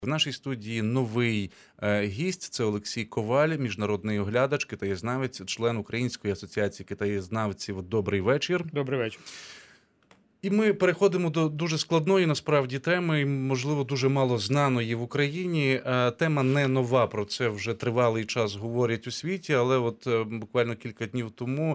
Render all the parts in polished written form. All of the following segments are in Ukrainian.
В нашій студії новий гість – це Олексій Коваль, міжнародний оглядач, китаєзнавець, член Української асоціації китаєзнавців. Добрий вечір. Добрий вечір. І ми переходимо до дуже складної, насправді, теми, можливо, дуже мало знаної в Україні. Тема не нова, про це вже тривалий час говорять у світі, але от буквально кілька днів тому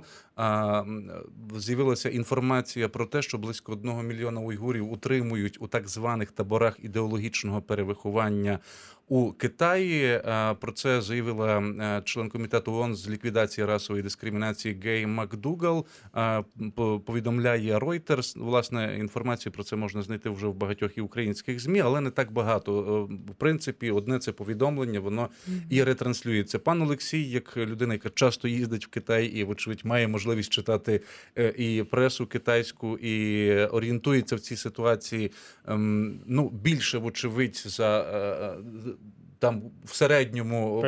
з'явилася інформація про те, що близько 1 мільйона уйгурів утримують у так званих таборах ідеологічного перевиховання у Китаї. Про це заявила член комітету ООН з ліквідації расової дискримінації Гей МакДугал. Повідомляє Reuters. Власне, інформацію про це можна знайти вже в багатьох і українських ЗМІ, але не так багато. В принципі, одне це повідомлення, воно і ретранслюється. Пан Олексій, як людина, яка часто їздить в Китай і, вочевидь, має можливість читати і пресу китайську, і орієнтується в цій ситуації, більше, вочевидь, за там в середньому,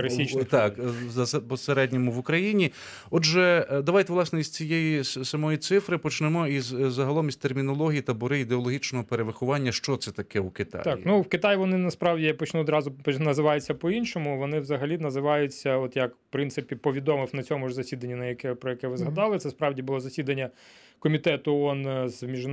по середньому в Україні. Отже, давайте, власне, із цієї самої цифри почнемо загалом із термінології табори ідеологічного перевиховання. Що це таке у Китаї? Так, в Китаї вони насправді, я почну одразу, називаються по-іншому. Вони взагалі називаються, от як, в принципі, повідомив на цьому ж засіданні, про яке ви згадали. Це справді було засідання Комітету ООН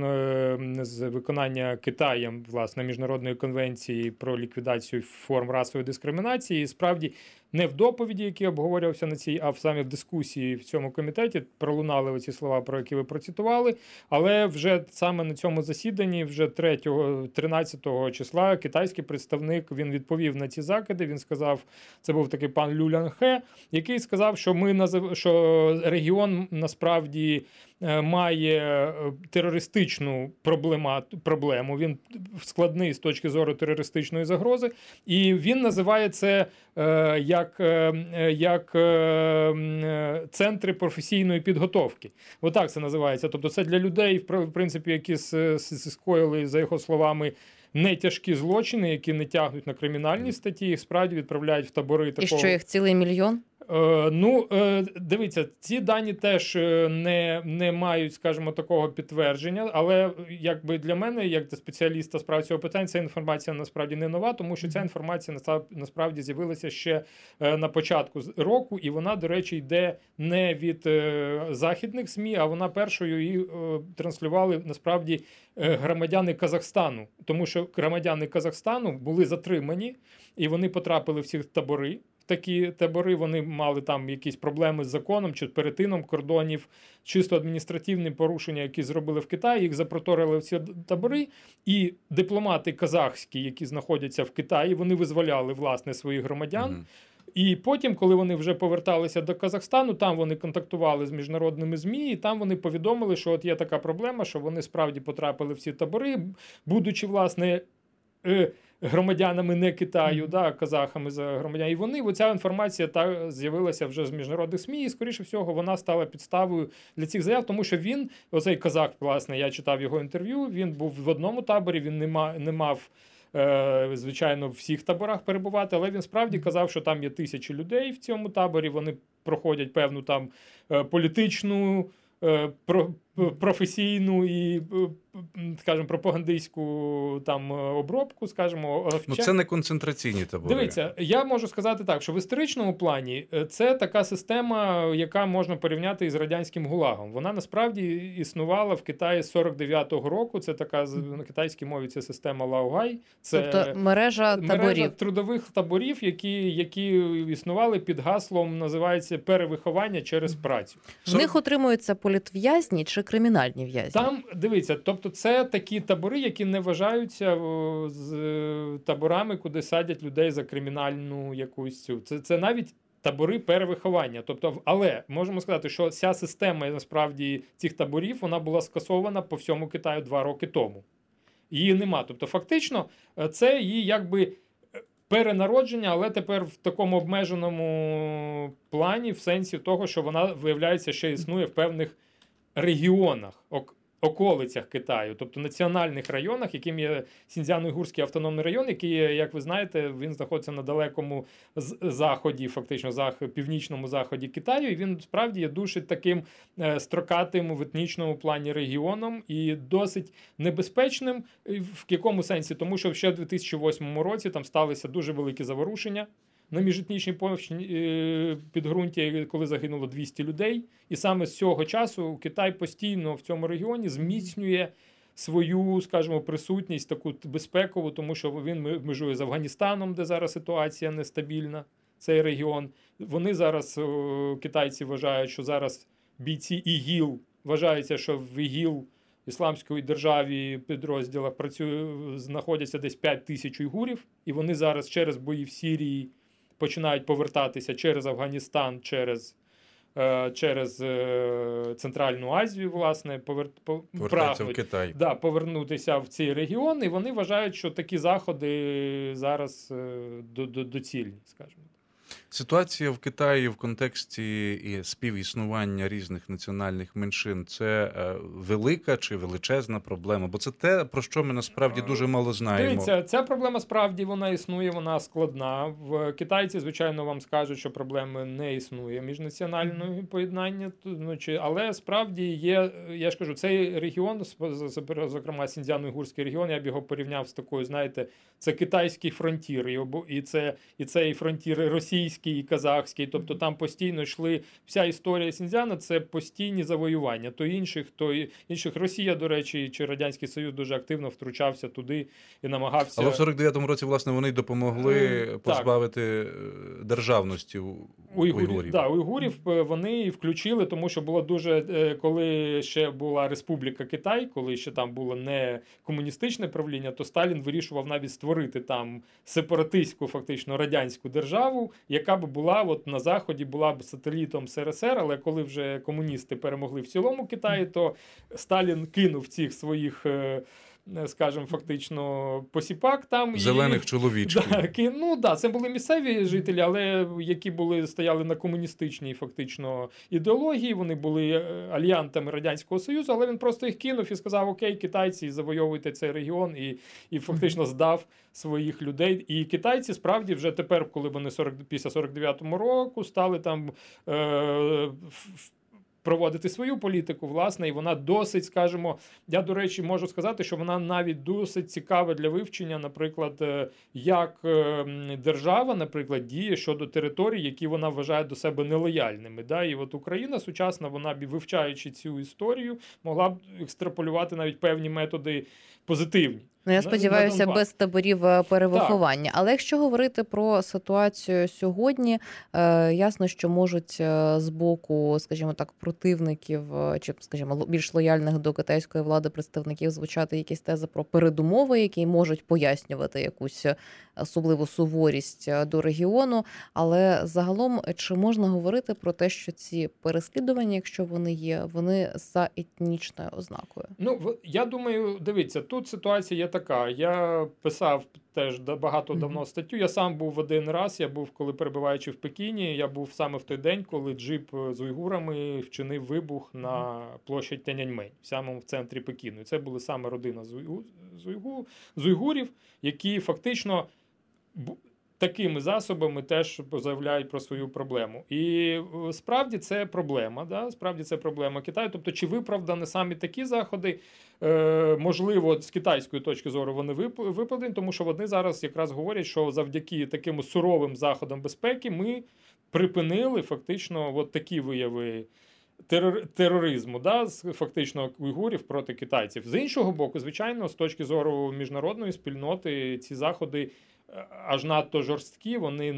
з виконання Китаєм, власне, Міжнародної конвенції про ліквідацію форм расової дискримінації. І справді не в доповіді, які обговорювався на цій, а саме в дискусії в цьому комітеті пролунали оці слова, про які ви процитували. Але вже саме на цьому засіданні, вже 13 числа, китайський представник, він відповів на ці закиди. Він сказав, це був такий пан Лю Лянхе, який сказав, що регіон насправді має терористичну проблему. Він складний з точки зору терористичної загрози. І він називає це як центри професійної підготовки. Отак це називається. Тобто це для людей, в принципі, які скоїли, за його словами, не тяжкі злочини, які не тягнуть на кримінальні статті, їх справді відправляють в табори такого. І що, їх цілий мільйон? Дивіться, ці дані теж не мають, скажімо, такого підтвердження, але якби для мене, як для спеціаліста з прав цього питання, ця інформація насправді не нова, тому що ця інформація насправді з'явилася ще на початку року, і вона, до речі, йде не від західних ЗМІ, а вона першою її транслювали насправді громадяни Казахстану, тому що громадяни Казахстану були затримані, і вони потрапили в ці табори. Такі табори, вони мали там якісь проблеми з законом чи перетином кордонів, чисто адміністративні порушення, які зробили в Китаї, їх запроторили в ці табори, і дипломати казахські, які знаходяться в Китаї, вони визволяли, власне, своїх громадян. І потім, коли вони вже поверталися до Казахстану, там вони контактували з міжнародними ЗМІ, і там вони повідомили, що от є така проблема, що вони справді потрапили в ці табори, будучи, власне, громадянами не Китаю, казахами за громадян. І вони, оця інформація з'явилася вже з міжнародних ЗМІ, і, скоріше всього, вона стала підставою для цих заяв, тому що він, оцей казах, власне, я читав його інтерв'ю, він був в одному таборі, він не мав, звичайно, в всіх таборах перебувати, але він справді казав, що там є тисячі людей в цьому таборі, вони проходять певну там політичну, професійну і, скажімо, пропагандистську там обробку, скажімо. Це не концентраційні табори. Дивіться, я можу сказати так, що в історичному плані це така система, яка можна порівняти із радянським ГУЛАГом. Вона насправді існувала в Китаї з 49-го року. Це така, на китайській мові, це система Лаогай. Це тобто мережа трудових таборів, які існували під гаслом, називається перевиховання через працю. В них отримуються політв'язні чи кримінальні в'язні? Там, дивіться, тобто це такі табори, які не вважаються з таборами, куди садять людей за кримінальну якусь цю. Це навіть табори перевиховання. Тобто, але можемо сказати, що ця система, насправді, цих таборів, вона була скасована по всьому Китаю 2 роки тому. Її нема. Тобто, фактично, це її якби перенародження, але тепер в такому обмеженому плані, в сенсі того, що вона, виявляється, ще існує в певних регіонах. околицях Китаю, тобто національних районах, яким є Сіньцзян-Уйгурський автономний район, який, як ви знаєте, він знаходиться на далекому заході, фактично північному заході Китаю, і він справді є дуже таким строкатим в етнічному плані регіоном і досить небезпечним в якому сенсі, тому що ще в 2008 році там сталися дуже великі заворушення на міжетнічній підґрунті, коли загинуло 200 людей. І саме з цього часу Китай постійно в цьому регіоні зміцнює свою, скажімо, присутність таку безпекову, тому що він межує з Афганістаном, де зараз ситуація нестабільна, цей регіон. Вони зараз, китайці вважають, що зараз бійці ІГІЛ, вважається, що в ІГІЛ Ісламської державі підрозділах знаходяться десь 5 тисяч уйгурів, і вони зараз через бої в Сирії починають повертатися через Афганістан, через Центральну Азію, власне, повертаються в Китай. Да, повернутися в цей регіон, і вони вважають, що такі заходи зараз доцільні, скажімо. Ситуація в Китаї в контексті і співіснування різних національних меншин – це велика чи величезна проблема? Бо це те, про що ми насправді дуже мало знаємо. Дивіться, ця проблема справді вона існує, вона складна. В китайці, звичайно, вам скажуть, що проблеми не існує міжнаціонального поєднання, але справді є, я ж кажу, цей регіон, зокрема Сіньцзян-Уйгурський регіон, я б його порівняв з такою, знаєте, це китайський фронтір, і це і фронтір російський, і казахський, тобто там постійно йшли, вся історія Сіньцзяна – це постійні завоювання. То інших Росія, до речі, чи Радянський Союз дуже активно втручався туди і намагався... Але в 49-му році, власне, вони допомогли позбавити державності уйгурів. Так, уйгурів вони і включили, тому що було дуже, коли ще була Республіка Китай, коли ще там було не комуністичне правління, то Сталін вирішував навіть створити там сепаратистську, фактично, радянську державу, яка б була от на Заході, була б сателітом СРСР, але коли вже комуністи перемогли в цілому Китаї, то Сталін кинув цих своїх, скажімо, фактично посіпак там. Зелених чоловічків. Це були місцеві жителі, але які стояли на комуністичній фактично ідеології, вони були альянтами Радянського Союзу, але він просто їх кинув і сказав: окей, китайці, завойовуйте цей регіон, і фактично здав своїх людей. І китайці справді вже тепер, коли вони після 49-го року стали там проводити свою політику, власне, і вона досить, скажімо, я, до речі, можу сказати, що вона навіть досить цікава для вивчення, наприклад, як держава, наприклад, діє щодо територій, які вона вважає до себе нелояльними. Да? І от Україна сучасна, вона б, вивчаючи цю історію, могла б екстраполювати навіть певні методи позитивні. Я сподіваюся, без таборів перевиховання. Так. Але якщо говорити про ситуацію сьогодні, ясно, що можуть з боку, скажімо так, противників чи, скажімо, більш лояльних до китайської влади представників звучати якісь тези про передумови, які можуть пояснювати якусь особливу суворість до регіону. Але загалом, чи можна говорити про те, що ці переслідування, якщо вони є, вони за етнічною ознакою? Я думаю, дивіться, тут ситуація є така. Я писав теж багато давно статтю. Я сам був один раз, коли перебуваючи в Пекіні, я був саме в той день, коли джип з уйгурами вчинив вибух на площі Тяньаньмень, в самому центрі Пекіну. І це була саме родина з уйгурів, які фактично такими засобами теж заявляють про свою проблему. І справді це проблема, да? Справді це проблема Китаю. Тобто, чи виправдані самі такі заходи, можливо, з китайської точки зору вони виправдані, тому що вони зараз якраз говорять, що завдяки таким суровим заходам безпеки ми припинили фактично от такі вияви тероризму, да, фактично уйгурів проти китайців. З іншого боку, звичайно, з точки зору міжнародної спільноти, ці заходи аж надто жорсткі, вони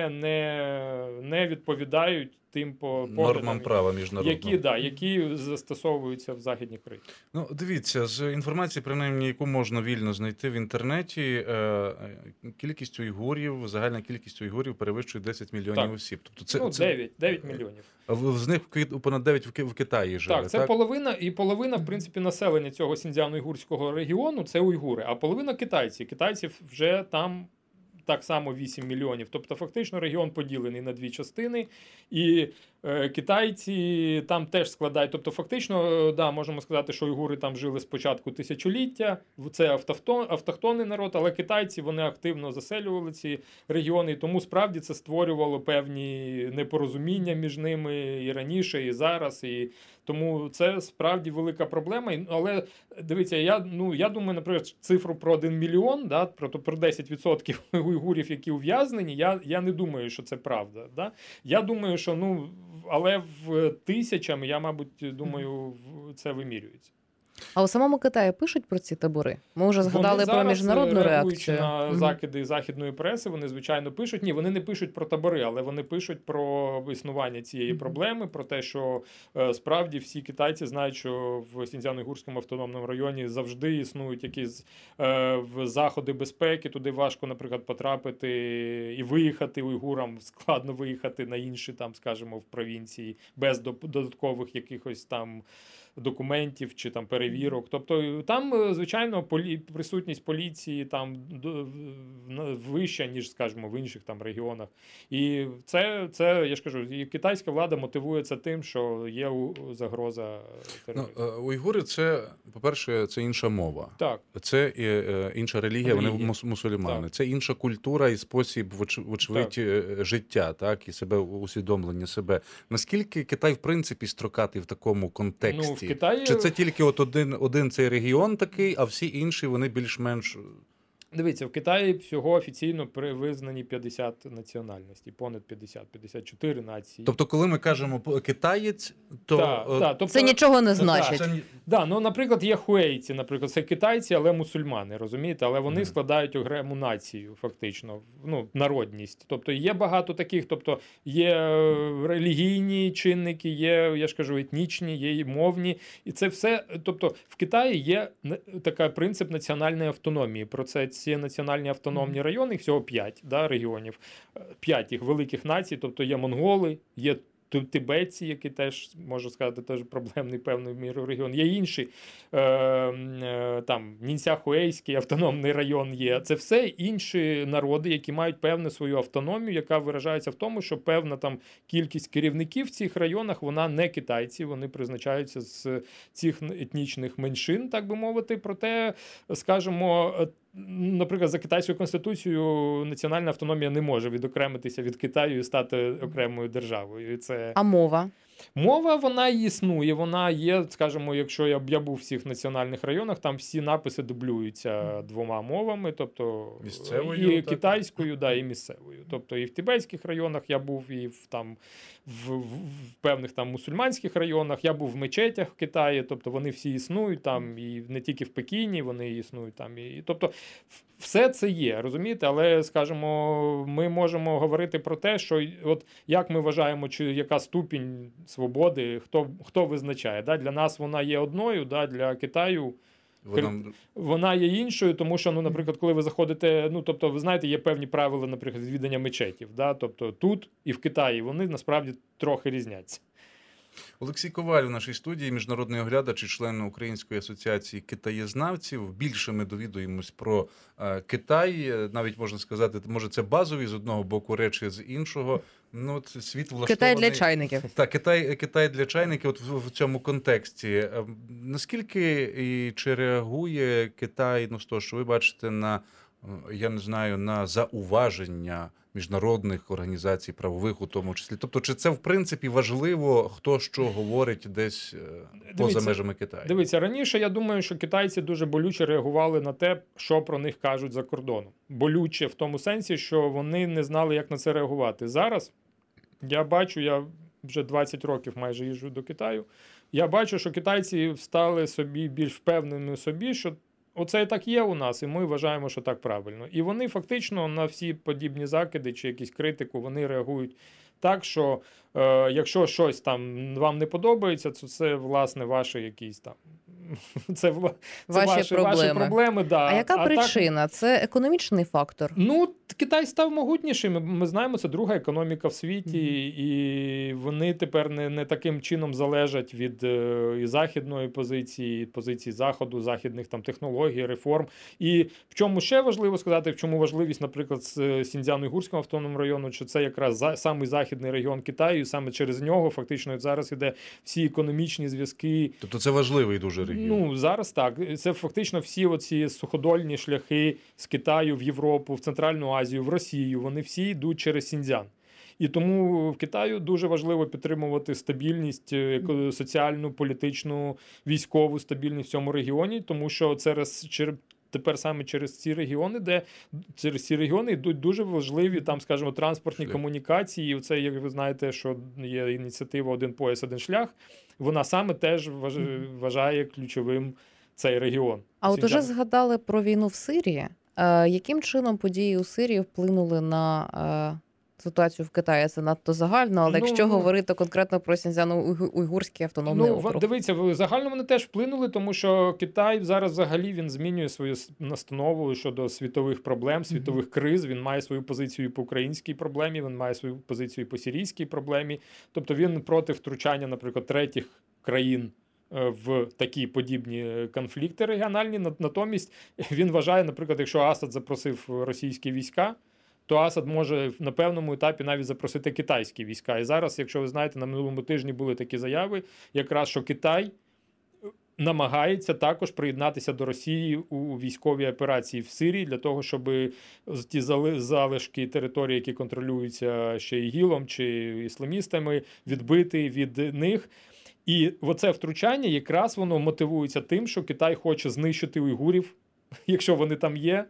не відповідають тим нормам права міжнародного, які застосовуються в західній країні. Дивіться, з інформації, принаймні, яку можна вільно знайти в інтернеті, кількість уйгурів, загальна кількість уйгурів перевищує 10 мільйонів осіб. Тобто 9 мільйонів. З них понад 9 в Китаї живе. Так, це половина, в принципі, населення цього Сіньцзян-Уйгурського регіону – це уйгури, а половина китайці. Китайців вже там так само 8 мільйонів. Тобто фактично регіон поділений на дві частини, і китайці там теж складають. Тобто фактично, да, можемо сказати, що уйгури там жили з початку тисячоліття, це автохтонний народ, але китайці, вони активно заселювали ці регіони, і тому справді це створювало певні непорозуміння між ними і раніше, і зараз, і тому це справді велика проблема. Але дивіться, я думаю, наприклад, цифру про 1 мільйон, да, про 10% уйгурів, які ув'язнені, я не думаю, що це правда. Да? Я думаю, що але в тисячами, я, мабуть, думаю, це вимірюється. А у самому Китаї пишуть про ці табори? Ми вже згадали про міжнародну реакцію. На закиди західної преси, вони, звичайно, пишуть. Ні, вони не пишуть про табори, але вони пишуть про існування цієї проблеми, про те, що справді всі китайці знають, що в Сіньцзян-Уйгурському автономному районі завжди існують якісь заходи безпеки, туди важко, наприклад, потрапити і виїхати уйгурам, складно виїхати на інші, там, скажімо, в провінції, без додаткових якихось там документів чи там перевірок. Тобто там, звичайно, присутність поліції там вища, ніж, скажімо, в інших там регіонах. І це я ж кажу, і китайська влада мотивує це тим, що є загроза тероризму. Уйгури – це, по-перше, це інша мова. Так. Це інша релігія, вони мусульмани. Так. Це інша культура і спосіб, вочевидь, життя, так, і себе, усвідомлення себе. Наскільки Китай, в принципі, строкатий в такому контексті? В Китаї... Чи це тільки от один цей регіон такий, а всі інші, вони більш-менш... Дивіться, в Китаї всього офіційно визнані 50 національностей, понад 50, 54 нації. Тобто, коли ми кажемо «китаєць», то... тобто, це нічого не значить. Наприклад, є хуейці, наприклад, це китайці, але мусульмани, розумієте? Але вони складають окрему націю, фактично, народність. Тобто, є багато таких, тобто, є релігійні чинники, є, я ж кажу, етнічні, є і мовні. І це все, тобто, в Китаї є такий принцип національної автономії. Про це ці національні автономні райони, їх всього 5 регіонів, 5 їх великих націй, тобто є монголи, є тибетці, які теж, можу сказати, теж проблемний певною мірою регіон. Є інші, там, Нінця-Хуейський автономний район є. Це все інші народи, які мають певну свою автономію, яка виражається в тому, що певна там кількість керівників в цих районах, вона не китайці, вони призначаються з цих етнічних меншин, так би мовити. Проте, скажімо, наприклад, за китайською конституцією національна автономія не може відокремитися від Китаю і стати окремою державою. А мова? Мова, вона існує, вона є, скажімо, якщо я був в всіх національних районах, там всі написи дублюються 2 мовами, тобто місцевою, і китайською, і місцевою. Тобто і в тибетських районах я був, і в певних там мусульманських районах, я був в мечетях в Китаї, тобто вони всі існують там, і не тільки в Пекіні, вони існують там. Тобто все це є, розумієте? Але, скажімо, ми можемо говорити про те, що от як ми вважаємо, чи яка ступінь свободи, хто визначає. Для нас вона є одною, для Китаю вона є іншою, тому що, наприклад, коли ви заходите, тобто, ви знаєте, є певні правила, наприклад, відвідання мечетів, тобто тут і в Китаї вони насправді трохи різняться. Олексій Коваль в нашій студії, міжнародний оглядач і член Української асоціації китаєзнавців. Більше ми довідуємось про Китай, навіть можна сказати, може це базові з одного боку речі, з іншого. Світ влаштований... Китай для чайників. Так, Китай для чайників от в цьому контексті. Наскільки і чи реагує Китай, з того, що ви бачите, на зауваження міжнародних організацій правових у тому числі? Тобто, чи це в принципі важливо, хто що говорить десь поза межами Китаю? Дивіться, раніше я думаю, що китайці дуже болюче реагували на те, що про них кажуть за кордоном. Болюче в тому сенсі, що вони не знали, як на це реагувати. Зараз я бачу, я вже 20 років майже їжджу до Китаю, я бачу, що китайці стали собі більш впевненими собі, що оце і так є у нас, і ми вважаємо, що так правильно. І вони фактично на всі подібні закиди чи якісь критику, вони реагують так, що якщо щось там вам не подобається, то це, власне, ваші якісь там... Це ваші проблеми. А яка причина? Це економічний фактор? Китай став могутнішим. Ми знаємо, це друга економіка в світі, і вони тепер не таким чином залежать від і західної позиції Заходу, західних там технологій, реформ. І в чому ще важливо сказати, в чому важливість, наприклад, з Сіньцзян-Уйгурського автономного району, що це якраз самий західний регіон Китаю, і саме через нього фактично зараз іде всі економічні зв'язки. Тобто це важливий дуже регіон. Ну, зараз так. Це фактично всі оці суходольні шляхи з Китаю в Європу, в Центральну Азію, в Росію, вони всі йдуть через Сіньцзян. І тому в Китаю дуже важливо підтримувати стабільність соціальну, політичну, військову стабільність в цьому регіоні, тому що тепер саме через ці регіони йдуть дуже важливі, там, скажімо, транспортні комунікації. І оце, як ви знаєте, що є ініціатива «Один пояс, один шлях», вона саме теж вважає ключовим цей регіон. А от уже згадали про війну в Сирії. Яким чином події у Сирії вплинули на ситуацію в Китаї? Це надто загально, але якщо говорити конкретно про Сіньцзян-Уйгурський автономний округ. Дивіться, загально вони теж вплинули, тому що Китай зараз взагалі він змінює свою настанову щодо світових проблем, світових криз. Він має свою позицію по українській проблемі, він має свою позицію по сирійській проблемі. Тобто він проти втручання, наприклад, третіх країн в такі подібні конфлікти регіональні. Натомість він вважає, наприклад, якщо Асад запросив російські війська, то Асад може на певному етапі навіть запросити китайські війська. І зараз, якщо ви знаєте, на минулому тижні були такі заяви, якраз що Китай намагається також приєднатися до Росії у військовій операції в Сирії для того, щоб ті залишки території, які контролюються ще ІГІЛом чи ісламістами, відбити від них. І оце втручання якраз воно мотивується тим, що Китай хоче знищити уйгурів, якщо вони там є,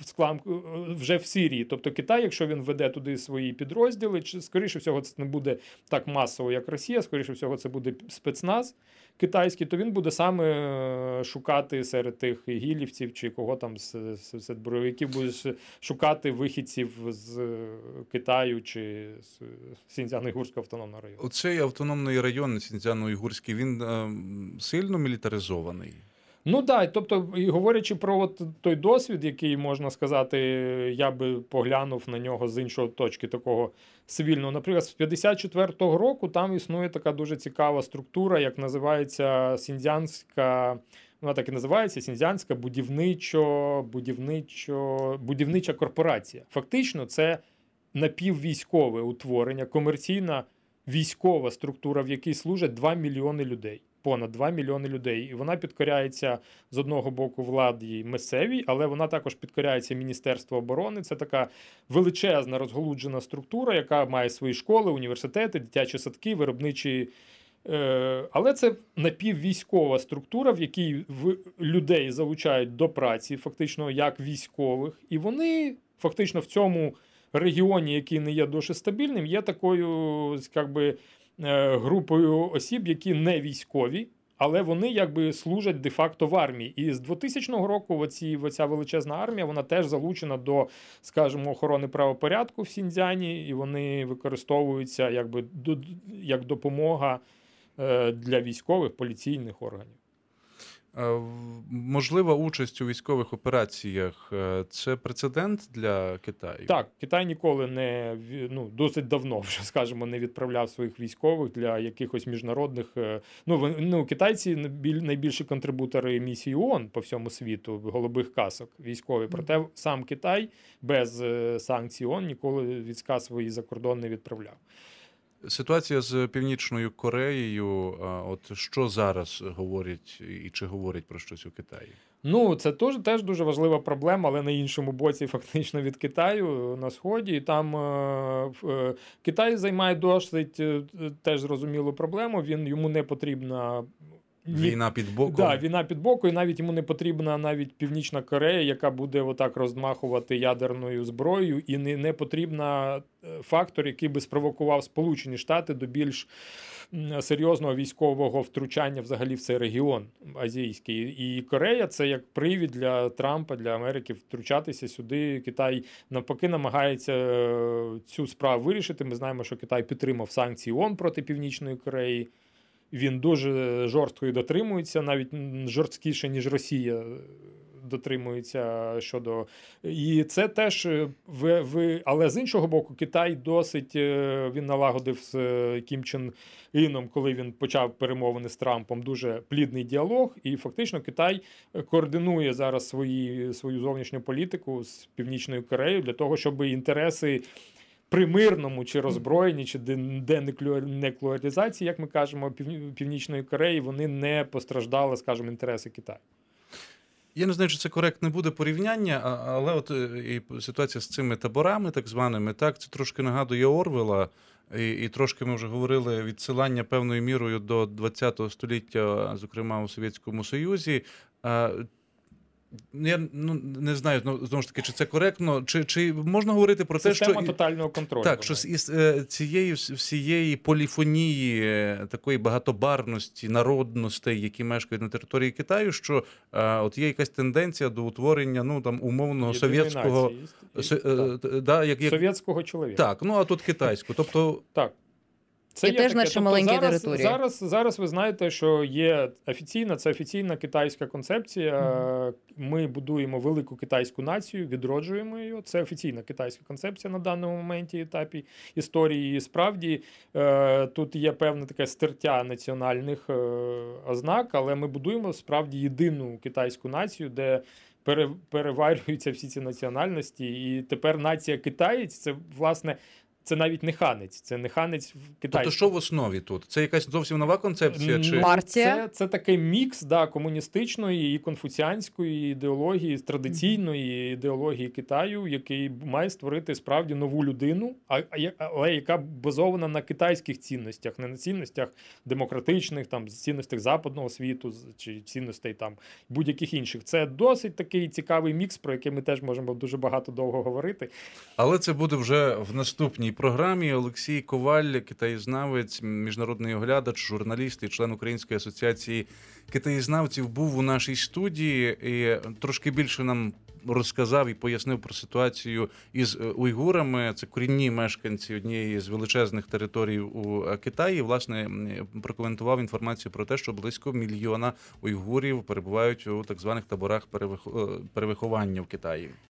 вже в Сирії. Тобто Китай, якщо він веде туди свої підрозділи, скоріше всього це не буде так масово, як Росія, скоріше всього це буде спецназ китайський, то він буде саме шукати серед тих ігілівців чи кого там серед бойовиків, буде шукати вихідців з Китаю чи з Сіньцзян-Уйгурського автономного району. Оцей автономний район Сіньцзян-Уйгурський, він сильно мілітаризований? Ну так, тобто, і говорячи про той досвід, який, можна сказати, я би поглянув на нього з іншого точки такого цивільного. Наприклад, з 54-го року там існує така дуже цікава структура, як називається Сіньцзянська, вона так і називається, Сіньцзянська будівнича корпорація. Фактично, це напіввійськове утворення, комерційна військова структура, в якій служать 2 мільйони людей. Понад 2 мільйони людей. І вона підкоряється з одного боку владі місцевій, але вона також підкоряється Міністерству оборони. Це така величезна розголуджена структура, яка має свої школи, університети, дитячі садки, виробничі. Але це напіввійськова структура, в якій людей залучають до праці, фактично як військових. І вони фактично в цьому регіоні, який не є дуже стабільним, є такою, якби, групою осіб, які не військові, але вони якби служать де-факто в армії. І з 2000 року оця величезна армія, вона теж залучена до, скажімо, охорони правопорядку в Сіньцзяні, і вони використовуються якби як допомога для військових поліційних органів. Можлива участь у військових операціях – це прецедент для Китаю? Так, Китай ніколи досить давно вже, скажімо, не відправляв своїх військових для якихось міжнародних... Китайці найбільші контрибутори місії ООН по всьому світу, голубих касок військові. Проте сам Китай без санкцій ООН ніколи війська свої за кордон не відправляв. Ситуація з Північною Кореєю, от що зараз говорять і чи говорять про щось у Китаї? Це теж дуже важлива проблема, але на іншому боці фактично від Китаю на Сході. І там Китай займає досить теж зрозумілу проблему, йому не потрібна... Війна під боком. Так, війна під боком, і навіть йому не потрібна навіть Північна Корея, яка буде отак розмахувати ядерною зброєю, і не потрібна фактор, який би спровокував Сполучені Штати до більш серйозного військового втручання взагалі в цей регіон азійський. І Корея – це як привід для Трампа, для Америки втручатися сюди. Китай навпаки намагається цю справу вирішити. Ми знаємо, що Китай підтримав санкції ООН проти Північної Кореї. Він дуже жорстко і дотримується, навіть жорсткіше, ніж Росія дотримуються щодо... І це теж, але з іншого боку, Китай досить, він налагодив з Кім Чен Іном, коли він почав перемовини з Трампом, дуже плідний діалог, і фактично Китай координує зараз свою зовнішню політику з Північною Кореєю для того, щоб інтереси при мирному чи роззброєнні, чи денуклеаризації, як ми кажемо, Північної Кореї, вони не постраждали, скажімо, інтереси Китаю. Я не знаю, чи це коректне буде порівняння, але от і ситуація з цими таборами, так званими, так, це трошки нагадує Орвела, і трошки ми вже говорили відсилання певною мірою до ХХ століття, зокрема у Совєтському Союзі. Я не знаю, знову ж таки, чи це коректно, чи можна говорити про те, що... Система тотального контролю. Так, що із цієї всієї поліфонії, такої багатобарвності, народностей, які мешкають на території Китаю, що от є якась тенденція до утворення, ну, там, умовного совєтського... Совєтського чоловіка. Так, ну, а тут китайського. Тобто... Так. Це і теж наші маленькі території. Зараз ви знаєте, що є офіційна китайська концепція. Ми будуємо велику китайську націю, відроджуємо її. Це офіційна китайська концепція на даному моменті, етапі історії. І справді тут є певне таке стертя національних ознак, але ми будуємо справді єдину китайську націю, де переварюються всі ці національності. І тепер нація китаєць – це, власне, це навіть не ханець, це не ханець в Китаї. Тобто що в основі тут? Це якась зовсім нова концепція? Чи... Партія? Це такий мікс комуністичної і конфуціанської ідеології, традиційної ідеології Китаю, який має створити справді нову людину, але яка базована на китайських цінностях, не на цінностях демократичних, там, цінностях западного світу чи цінностей там будь-яких інших. Це досить такий цікавий мікс, про який ми теж можемо дуже багато довго говорити. Але це буде вже в наступній програмі. Олексій Коваль, китаєзнавець, міжнародний оглядач, журналіст і член Української асоціації китаєзнавців, був у нашій студії і трошки більше нам розказав і пояснив про ситуацію із уйгурами. Це корінні мешканці однієї з величезних територій у Китаї. Власне, прокоментував інформацію про те, що близько 1 мільйона уйгурів перебувають у так званих таборах перевиховання в Китаї.